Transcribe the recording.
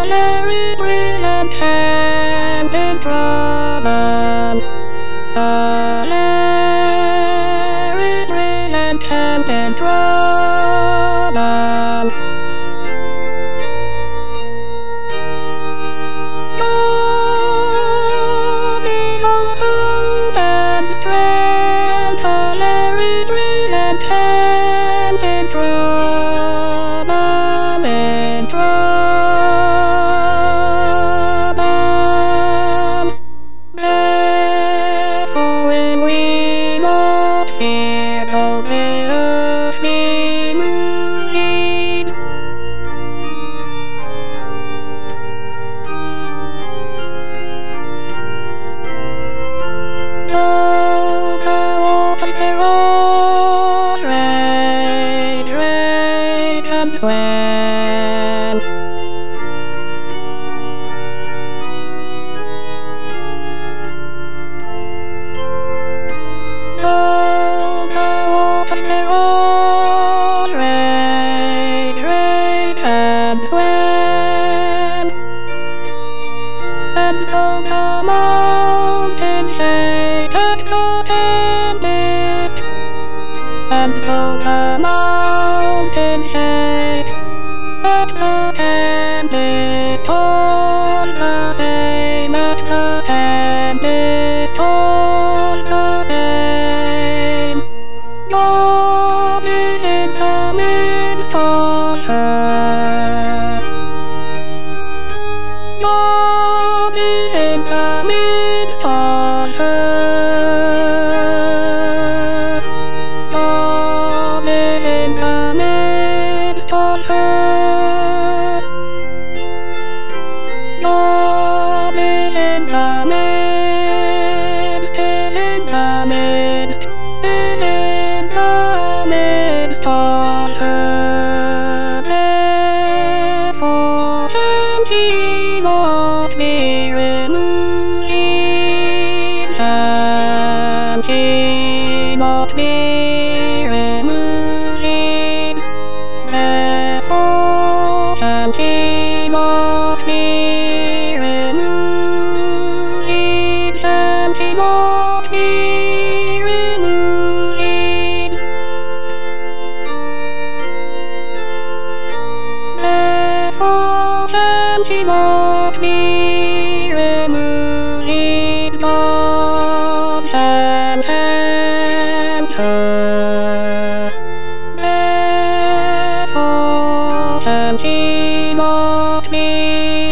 Larry present hand in trouble. Larry present hand in trouble. God is our hope and strength. Larry present hand in trouble, in trouble. Therefore will we not fear, though the earth be moving. Though the waters thereof rage and swell, though the waters thereof rage and swell, and though the mountains shake at the tempest, and though the mountains shake at the tempest, all the same at the tempest, all the same. God is in the midst of her. God is in the midst of her. God is in the midst of her. God is in the midst, is in the midst, is in the midst of her. Therefore can he not be removed? Can he not be removed? Therefore can he not be removed? Can he not be removed? Therefore can he not be removed? God can help her. Therefore can he not be